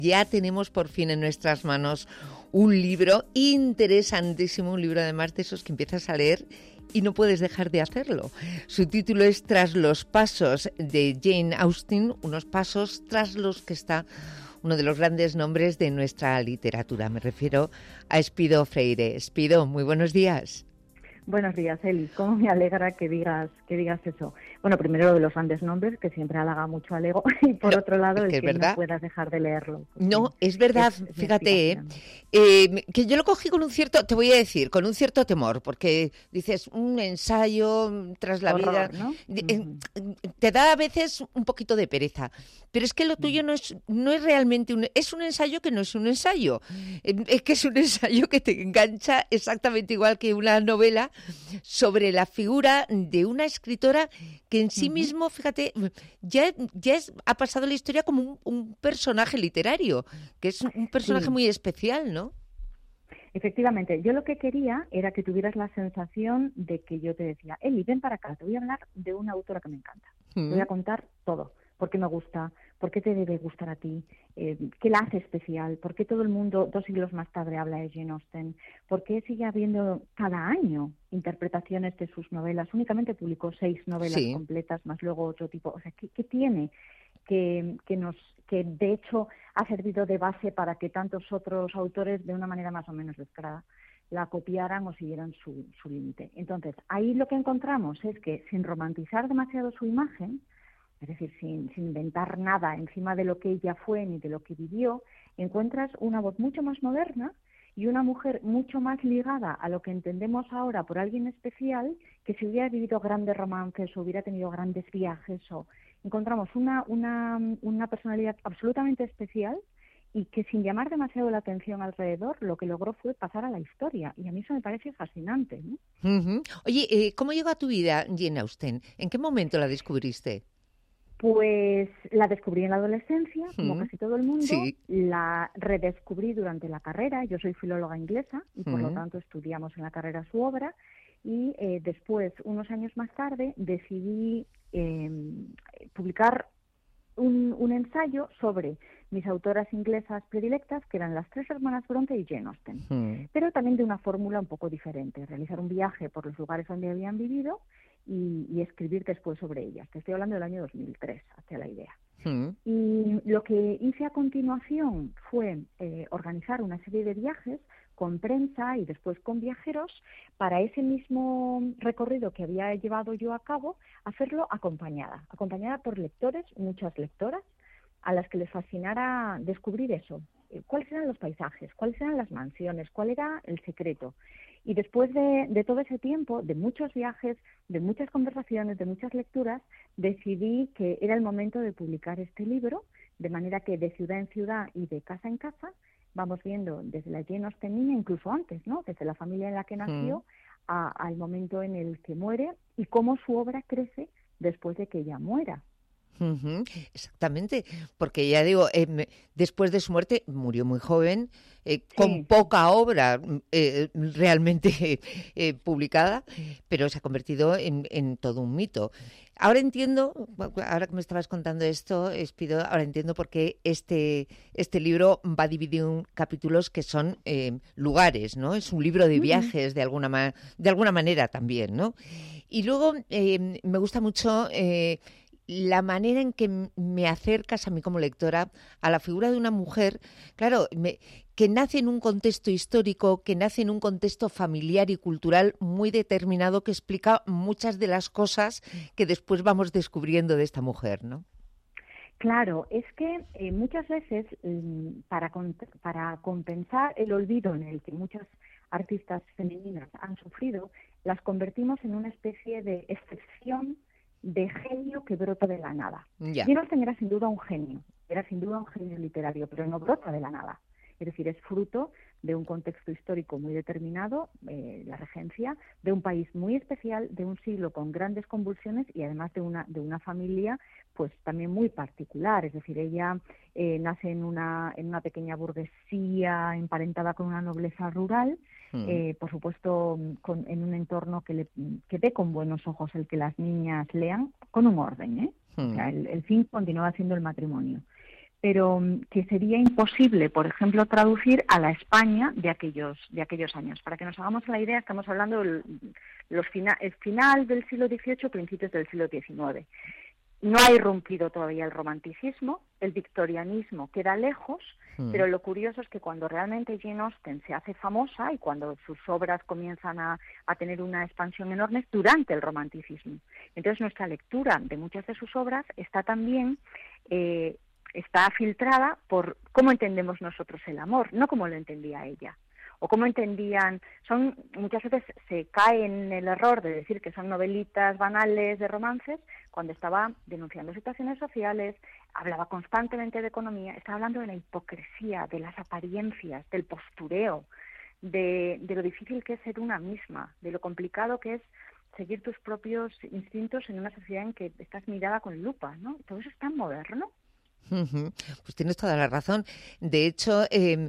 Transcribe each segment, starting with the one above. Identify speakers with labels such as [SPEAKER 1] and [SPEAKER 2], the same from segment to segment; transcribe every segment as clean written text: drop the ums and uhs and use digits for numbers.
[SPEAKER 1] Ya tenemos por fin en nuestras manos un libro interesantísimo, un libro además de esos que empiezas a leer y no puedes dejar de hacerlo. Su título es Tras los pasos de Jane Austen, unos pasos tras los que está uno de los grandes nombres de nuestra literatura. Me refiero a Espido Freire. Espido, muy buenos días.
[SPEAKER 2] Buenos días, Eli. ¿Cómo me alegra que digas eso? Bueno, primero lo de los grandes nombres, que siempre halaga mucho al ego, y por otro lado, el que no puedas dejar de leerlo.
[SPEAKER 1] No, es verdad, fíjate, que yo lo cogí con un cierto, te voy a decir, con un cierto temor, porque dices, un ensayo tras la vida,
[SPEAKER 2] ¿no?
[SPEAKER 1] Te da a veces un poquito de pereza, pero es que lo tuyo no es realmente es un ensayo que no es un ensayo, es que es un ensayo que te engancha exactamente igual que una novela sobre la figura de una escritora que en sí mismo, fíjate, ya ha pasado la historia como un personaje literario, que es un personaje muy especial, ¿no?
[SPEAKER 2] Efectivamente, yo lo que quería era que tuvieras la sensación de que yo te decía, Eli, ven para acá, te voy a hablar de una autora que me encanta, te voy a contar todo, por qué me gusta, por qué te debe gustar a ti, qué la hace especial, por qué todo el mundo 2 siglos más tarde habla de Jane Austen, por qué sigue habiendo cada año interpretaciones de sus novelas, únicamente publicó 6 novelas completas, más luego otro tipo, o sea, ¿qué tiene? Que de hecho ha servido de base para que tantos otros autores, de una manera más o menos descarada, la copiaran o siguieran su límite. Entonces, ahí lo que encontramos es que, sin romantizar demasiado su imagen, es decir, sin inventar nada encima de lo que ella fue ni de lo que vivió, encuentras una voz mucho más moderna y una mujer mucho más ligada a lo que entendemos ahora por alguien especial, que si hubiera vivido grandes romances o hubiera tenido grandes viajes, o encontramos una personalidad absolutamente especial y que, sin llamar demasiado la atención alrededor, lo que logró fue pasar a la historia. Y a mí eso me parece fascinante, ¿no?
[SPEAKER 1] Oye, ¿cómo llegó a tu vida Jane Austen? ¿En qué momento la descubriste?
[SPEAKER 2] Pues la descubrí en la adolescencia, como casi todo el mundo.
[SPEAKER 1] Sí.
[SPEAKER 2] La redescubrí durante la carrera. Yo soy filóloga inglesa y por lo tanto estudiamos en la carrera su obra. Y después, unos años más tarde, decidí publicar un ensayo sobre mis autoras inglesas predilectas, que eran las 3 hermanas Bronte y Jane Austen, pero también de una fórmula un poco diferente: realizar un viaje por los lugares donde habían vivido y escribir después sobre ellas. Te estoy hablando del año 2003, hacia la idea. Y lo que hice a continuación fue organizar una serie de viajes con prensa y después con viajeros para ese mismo recorrido que había llevado yo a cabo, hacerlo acompañada por lectores, muchas lectoras, a las que les fascinara descubrir eso. ¿Cuáles eran los paisajes? ¿Cuáles eran las mansiones? ¿Cuál era el secreto? Y después de todo ese tiempo, de muchos viajes, de muchas conversaciones, de muchas lecturas, decidí que era el momento de publicar este libro, de manera que de ciudad en ciudad y de casa en casa vamos viendo desde la Jane Austen niña, incluso antes, ¿no? Desde la familia en la que nació al momento en el que muere, y cómo su obra crece después de que ella muera.
[SPEAKER 1] Exactamente, porque ya digo, después de su muerte murió muy joven, con poca obra realmente publicada, pero se ha convertido en todo un mito. Ahora entiendo, ahora que me estabas contando esto, Espido, ahora entiendo por qué este libro va dividido en capítulos que son lugares, ¿no? Es un libro de viajes de alguna manera también, ¿no? Y luego me gusta mucho la manera en que me acercas a mí como lectora a la figura de una mujer, claro, que nace en un contexto histórico, que nace en un contexto familiar y cultural muy determinado, que explica muchas de las cosas que después vamos descubriendo de esta mujer, ¿no?
[SPEAKER 2] Claro, es que muchas veces para compensar el olvido en el que muchas artistas femeninas han sufrido, las convertimos en una especie de excepción de genio que brota de la nada. Jane Austen era sin duda un genio literario, pero no brota de la nada. Es decir, es fruto de un contexto histórico muy determinado, la regencia, de un país muy especial, de un siglo con grandes convulsiones y además de una familia pues también muy particular. Es decir, ella nace en una pequeña burguesía emparentada con una nobleza rural, por supuesto en un entorno que ve con buenos ojos el que las niñas lean, con un orden, O sea, el fin continuaba siendo el matrimonio. pero que sería imposible, por ejemplo, traducir a la España de aquellos años. Para que nos hagamos la idea, estamos hablando del el final del siglo XVIII, principios del siglo XIX. No ha irrumpido todavía el romanticismo, el victorianismo queda lejos, pero lo curioso es que cuando realmente Jane Austen se hace famosa y cuando sus obras comienzan a tener una expansión enorme es durante el romanticismo. Entonces nuestra lectura de muchas de sus obras está también está filtrada por cómo entendemos nosotros el amor, no como lo entendía ella. O cómo entendían, muchas veces se cae en el error de decir que son novelitas banales de romances, cuando estaba denunciando situaciones sociales, hablaba constantemente de economía, estaba hablando de la hipocresía, de las apariencias, del postureo, de lo difícil que es ser una misma, de lo complicado que es seguir tus propios instintos en una sociedad en que estás mirada con lupa, ¿no? Todo eso es tan moderno.
[SPEAKER 1] Pues tienes toda la razón. De hecho,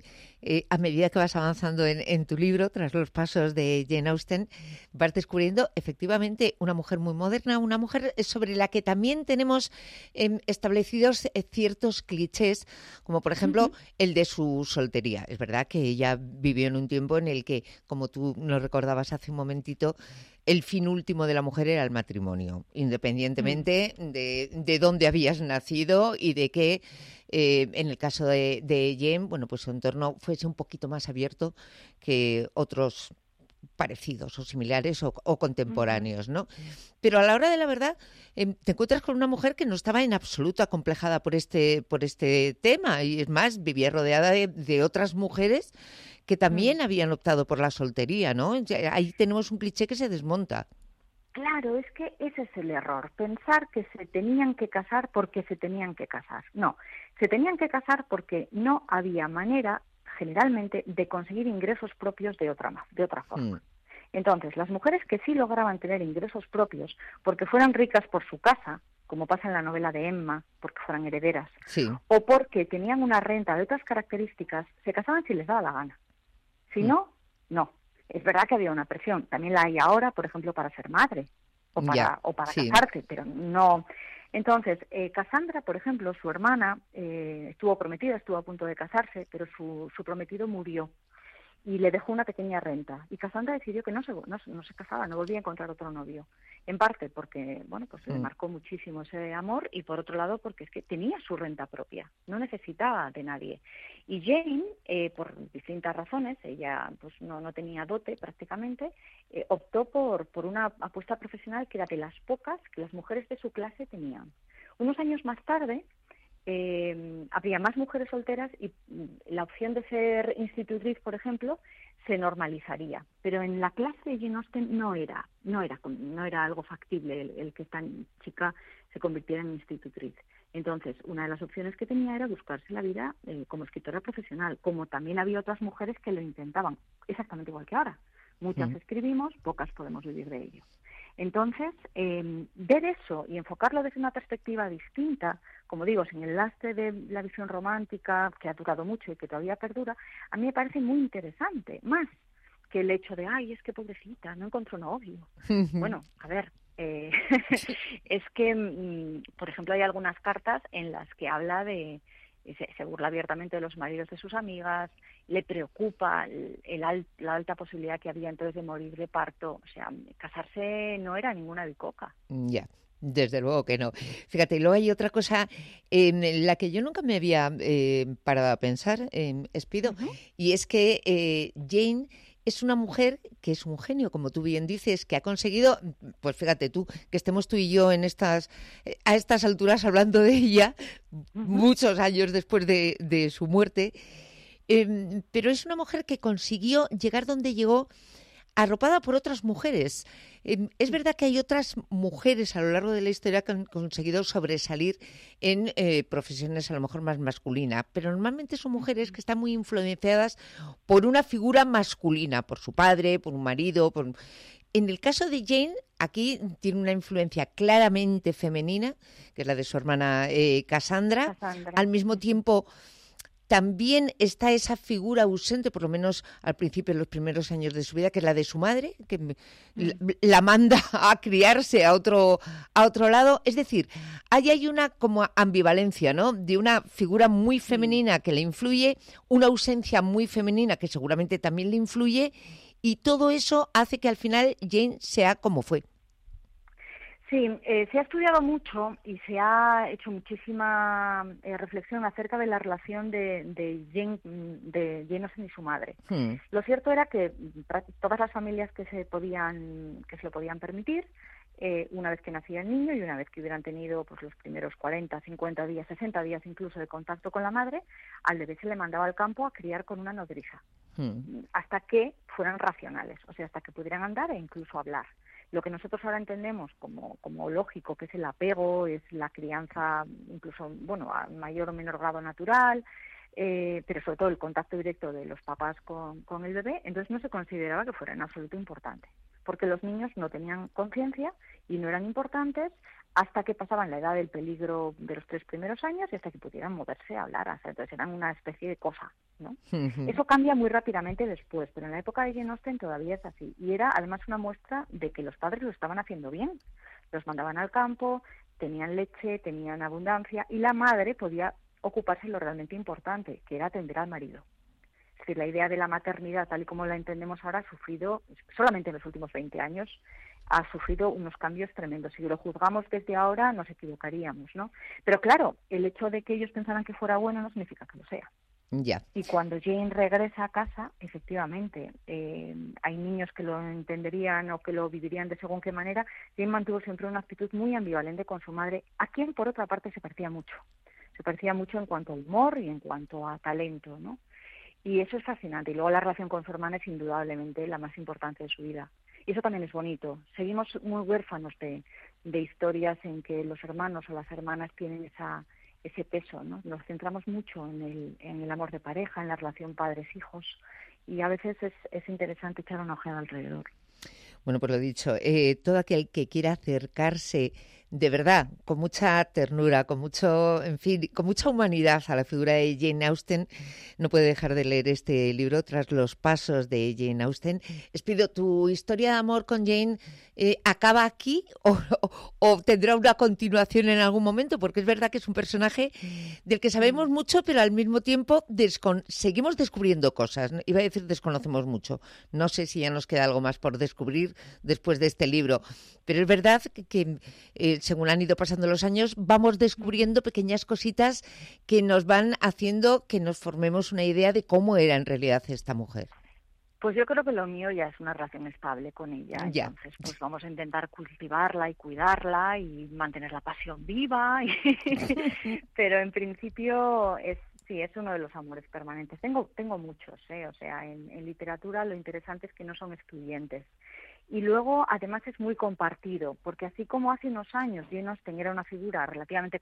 [SPEAKER 1] a medida que vas avanzando en tu libro, tras los pasos de Jane Austen, vas descubriendo efectivamente una mujer muy moderna, una mujer sobre la que también tenemos establecidos ciertos clichés, como por ejemplo el de su soltería. Es verdad que ella vivió en un tiempo en el que, como tú nos recordabas hace un momentito, el fin último de la mujer era el matrimonio, independientemente de dónde habías nacido y de que, en el caso de Jane, bueno, pues su entorno fuese un poquito más abierto que otros parecidos o similares o contemporáneos, ¿no? Pero a la hora de la verdad te encuentras con una mujer que no estaba en absoluto acomplejada por este tema y es más, vivía rodeada de otras mujeres que también habían optado por la soltería, ¿no? Ahí tenemos un cliché que se desmonta.
[SPEAKER 2] Claro, es que ese es el error, pensar que se tenían que casar porque se tenían que casar. No, se tenían que casar porque no había manera, generalmente, de conseguir ingresos propios de otra forma. Entonces, las mujeres que sí lograban tener ingresos propios porque fueran ricas por su casa, como pasa en la novela de Emma, porque fueran herederas, o porque tenían una renta de otras características, se casaban si les daba la gana. Si no, no. Es verdad que había una presión. También la hay ahora, por ejemplo, para ser madre o para casarse, pero no. Entonces, Cassandra, por ejemplo, su hermana estuvo prometida, estuvo a punto de casarse, pero su prometido murió y le dejó una pequeña renta. Y Cassandra decidió que no se casaba, no volvía a encontrar otro novio. En parte porque, bueno, pues le marcó muchísimo ese amor y por otro lado porque es que tenía su renta propia, no necesitaba de nadie. Y Jane, por distintas razones, ella pues no tenía dote prácticamente, optó por una apuesta profesional que era de las pocas que las mujeres de su clase tenían. Unos años más tarde, había más mujeres solteras y la opción de ser institutriz, por ejemplo, se normalizaría. Pero en la clase de Jane Austen no era algo factible el que esta chica se convirtiera en institutriz. Entonces, una de las opciones que tenía era buscarse la vida como escritora profesional, como también había otras mujeres que lo intentaban, exactamente igual que ahora. Muchas escribimos, pocas podemos vivir de ello. Entonces, ver eso y enfocarlo desde una perspectiva distinta, como digo, sin el lastre de la visión romántica, que ha durado mucho y que todavía perdura, a mí me parece muy interesante, más que el hecho de, ay, es que pobrecita, no encontró novio. Bueno, a ver, es que, por ejemplo, hay algunas cartas en las que habla de, se burla abiertamente de los maridos de sus amigas, le preocupa la alta posibilidad que había entonces de morir de parto. O sea, casarse no era ninguna bicoca.
[SPEAKER 1] Ya. Desde luego que no. Fíjate, luego hay otra cosa en la que yo nunca me había parado a pensar, Espido, y es que Jane es una mujer que es un genio, como tú bien dices, que ha conseguido, pues fíjate tú, que estemos tú y yo a estas alturas hablando de ella, muchos años después de su muerte, pero es una mujer que consiguió llegar donde llegó arropada por otras mujeres. Es verdad que hay otras mujeres a lo largo de la historia que han conseguido sobresalir en profesiones a lo mejor más masculinas, pero normalmente son mujeres que están muy influenciadas por una figura masculina, por su padre, por un marido. En el caso de Jane, aquí tiene una influencia claramente femenina, que es la de su hermana Cassandra. Al mismo tiempo también está esa figura ausente, por lo menos al principio, en los primeros años de su vida, que es la de su madre, que la manda a criarse a otro lado. Es decir, ahí hay una como ambivalencia, ¿no? De una figura muy femenina que le influye, una ausencia muy femenina que seguramente también le influye, y todo eso hace que al final Jane sea como fue.
[SPEAKER 2] Sí, se ha estudiado mucho y se ha hecho muchísima reflexión acerca de la relación de Jane Austen y su madre. Lo cierto era que todas las familias que se lo podían permitir, una vez que nacía el niño y una vez que hubieran tenido pues los primeros 40, 50 días, 60 días incluso de contacto con la madre, al bebé se le mandaba al campo a criar con una nodriza, hasta que fueran racionales, o sea, hasta que pudieran andar e incluso hablar. Lo que nosotros ahora entendemos como lógico, que es el apego, es la crianza, incluso, bueno, a mayor o menor grado natural, pero sobre todo el contacto directo de los papás con el bebé, entonces no se consideraba que fuera en absoluto importante, porque los niños no tenían conciencia y no eran importantes hasta que pasaban la edad del peligro de los 3 primeros años y hasta que pudieran moverse, hablar, entonces eran una especie de cosa, ¿no? Eso cambia muy rápidamente después, pero en la época de Jane Austen todavía es así, y era además una muestra de que los padres lo estaban haciendo bien, los mandaban al campo, tenían leche, tenían abundancia, y la madre podía ocuparse de lo realmente importante, que era atender al marido. Es decir, la idea de la maternidad, tal y como la entendemos ahora, ha sufrido, solamente en los últimos 20 años, ha sufrido unos cambios tremendos. Si lo juzgamos desde ahora, nos equivocaríamos, ¿no? Pero claro, el hecho de que ellos pensaran que fuera bueno no significa que lo sea.
[SPEAKER 1] Ya.
[SPEAKER 2] Y cuando Jane regresa a casa, efectivamente, hay niños que lo entenderían o que lo vivirían de según qué manera. Jane mantuvo siempre una actitud muy ambivalente con su madre, a quien por otra parte se parecía mucho. Se parecía mucho en cuanto a humor y en cuanto a talento, ¿no? Y eso es fascinante. Y luego la relación con su hermana es indudablemente la más importante de su vida. Y eso también es bonito. Seguimos muy huérfanos de historias en que los hermanos o las hermanas tienen ese peso, ¿no? Nos centramos mucho en el amor de pareja, en la relación padres-hijos, y a veces es interesante echar una ojeada alrededor.
[SPEAKER 1] Bueno, pues lo dicho, todo aquel que quiera acercarse de verdad, con mucha ternura, con mucho, en fin, con mucha humanidad a la figura de Jane Austen, no puede dejar de leer este libro, Tras los pasos de Jane Austen. Espido, ¿tu historia de amor con Jane acaba aquí o tendrá una continuación en algún momento? Porque es verdad que es un personaje del que sabemos mucho, pero al mismo tiempo seguimos descubriendo cosas. Iba a decir desconocemos mucho. No sé si ya nos queda algo más por descubrir después de este libro, pero es verdad que según han ido pasando los años, vamos descubriendo pequeñas cositas que nos van haciendo que nos formemos una idea de cómo era en realidad esta mujer.
[SPEAKER 2] Pues yo creo que lo mío ya es una relación estable con ella,
[SPEAKER 1] ya.
[SPEAKER 2] Entonces pues vamos a intentar cultivarla y cuidarla y mantener la pasión viva, pero en principio sí, es uno de los amores permanentes. Tengo muchos, o sea, en literatura lo interesante es que no son excluyentes. Y luego, además, es muy compartido, porque así como hace unos años Jane Austen era una figura relativamente,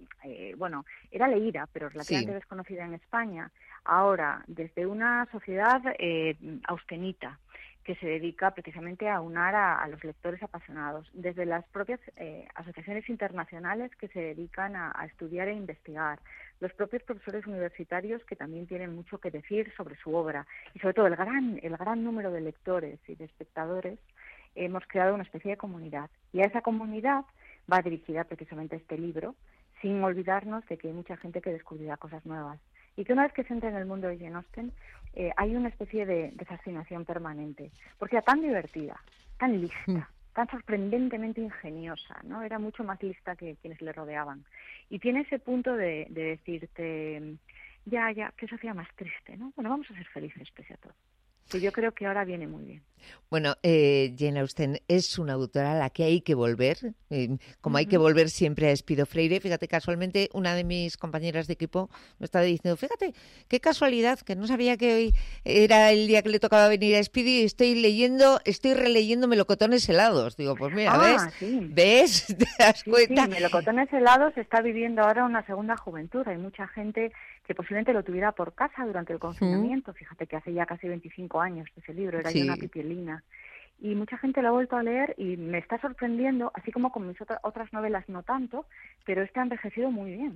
[SPEAKER 2] era leída, pero relativamente desconocida en España, ahora, desde una sociedad austenita, que se dedica precisamente a aunar a los lectores apasionados, desde las propias asociaciones internacionales que se dedican a estudiar e investigar, los propios profesores universitarios que también tienen mucho que decir sobre su obra, y sobre todo el gran número de lectores y de espectadores. Hemos creado una especie de comunidad, y a esa comunidad va dirigida precisamente este libro, sin olvidarnos de que hay mucha gente que descubrirá cosas nuevas, y que una vez que se entra en el mundo de Jane Austen hay una especie de fascinación permanente, porque era tan divertida, tan lista, tan sorprendentemente ingeniosa, ¿no? Era mucho más lista que quienes le rodeaban, y tiene ese punto de decirte, ya, qué sociedad más triste, ¿no? Bueno, vamos a ser felices pese a todo. Que yo creo que ahora viene muy bien.
[SPEAKER 1] Bueno, Jane Austen es una autora a la que hay que volver, como hay que volver siempre a Espido Freire. Fíjate, casualmente una de mis compañeras de equipo me estaba diciendo, fíjate, qué casualidad, que no sabía que hoy era el día que le tocaba venir a Espido y estoy releyendo Melocotones helados. Digo, pues mira, ¿ves? ¿Te das cuenta?
[SPEAKER 2] Sí, Melocotones helados está viviendo ahora una segunda juventud. Hay mucha gente que posiblemente lo tuviera por casa durante el confinamiento. Fíjate que hace ya casi 25 años ese libro, era ya una pipiolina. Y mucha gente lo ha vuelto a leer y me está sorprendiendo, así como con mis otras novelas no tanto, pero este ha envejecido muy bien.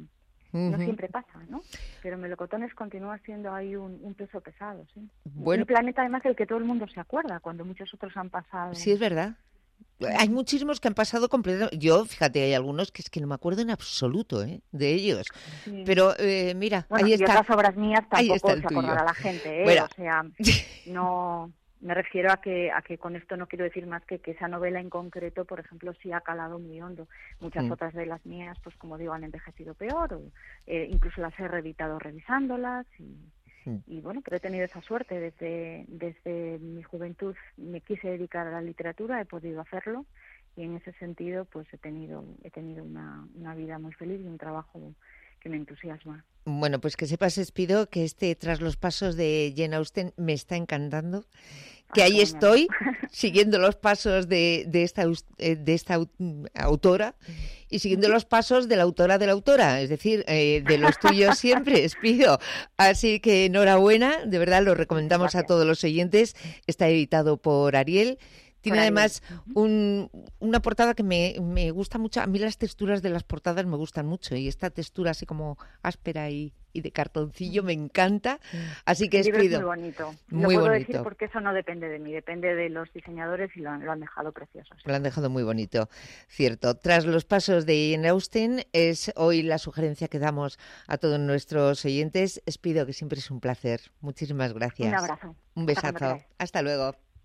[SPEAKER 2] No siempre pasa, ¿no? Pero melocotones continúa siendo ahí un peso pesado, sí.
[SPEAKER 1] Bueno,
[SPEAKER 2] un planeta además del que todo el mundo se acuerda, cuando muchos otros han pasado.
[SPEAKER 1] Sí, es verdad. Hay muchísimos que han pasado completamente. Yo, fíjate, hay algunos que es que no me acuerdo en absoluto, de ellos.
[SPEAKER 2] Sí.
[SPEAKER 1] Pero mira,
[SPEAKER 2] bueno,
[SPEAKER 1] ahí está.
[SPEAKER 2] Y otras obras mías tampoco se
[SPEAKER 1] tuyo.
[SPEAKER 2] acordará la gente,
[SPEAKER 1] Bueno.
[SPEAKER 2] O sea, no... Me refiero a que con esto no quiero decir más que esa novela en concreto, por ejemplo, sí ha calado muy hondo. Muchas otras de las mías, pues como digo, han envejecido peor, o incluso las he reeditado revisándolas y bueno, pero he tenido esa suerte. Desde mi juventud me quise dedicar a la literatura, he podido hacerlo y en ese sentido pues he tenido una vida muy feliz y un trabajo que me entusiasma.
[SPEAKER 1] Bueno, pues que sepas, Espido, que Tras los pasos de Jane Austen me está encantando, que ahí estoy siguiendo los pasos de esta autora y siguiendo los pasos de la autora, es decir, de los tuyos siempre, Espido. Así que enhorabuena, de verdad lo recomendamos a todos los oyentes. Está editado por Ariel. Tiene además una portada que me gusta mucho. A mí las texturas de las portadas me gustan mucho y esta textura así como áspera y de cartoncillo me encanta. Así que
[SPEAKER 2] Espido. Es muy bonito.
[SPEAKER 1] Muy
[SPEAKER 2] lo puedo
[SPEAKER 1] bonito.
[SPEAKER 2] decir porque eso no depende de mí, depende de los diseñadores y lo han dejado precioso.
[SPEAKER 1] Lo han dejado muy bonito, cierto. Tras los pasos de Jane Austen es hoy la sugerencia que damos a todos nuestros oyentes. Espido, que siempre es un placer. Muchísimas gracias.
[SPEAKER 2] Un abrazo.
[SPEAKER 1] Un besazo. Hasta luego.